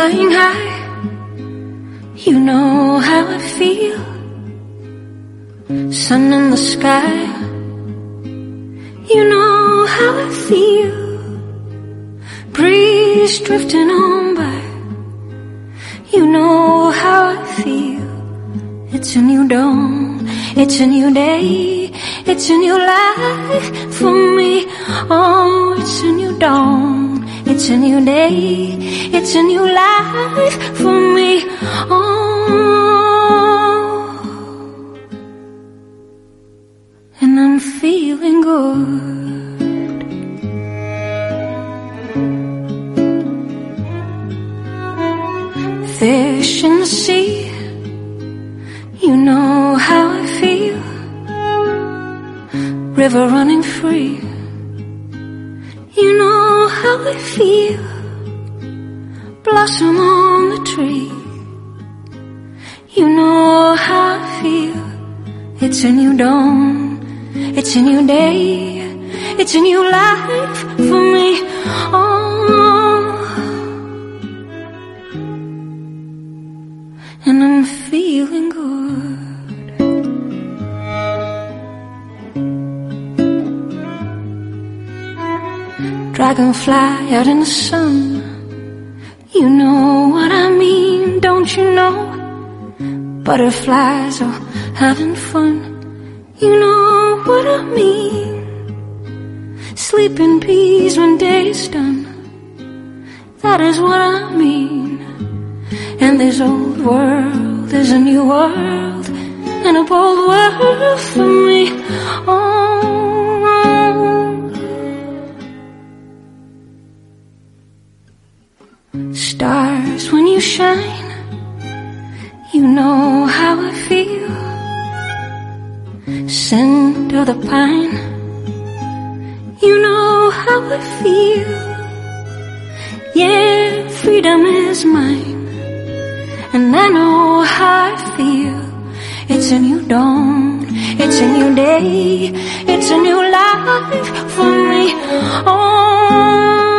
flying high. You know how I feel. Sun in the sky. You know how I feel. Breeze drifting on by. You know how I feel. It's a new dawn, it's a new day, it's a new life for me. Oh, it's a new dawn, it's a new day, it's a new life for me. Oh, and I'm feeling good. Fish in the sea. You know how I feel. River running free. You know how I feel. Blossom on the tree. You know how I feel. It's a new dawn. It's a new day. It's a new life for me. Oh, and I'm feeling good. Dragonfly out in the sun. You know what I mean, don't you know? Butterflies are having fun. You know what I mean. Sleep in peace when day is done. That is what I mean. And this old world is a new world, and a bold world for me. Oh, stars when you shine. You know how I feel. Scent of the pine. You know how I feel. Yeah, freedom is mine. And I know how I feel. It's a new dawn, it's a new day, it's a new life for me. Oh,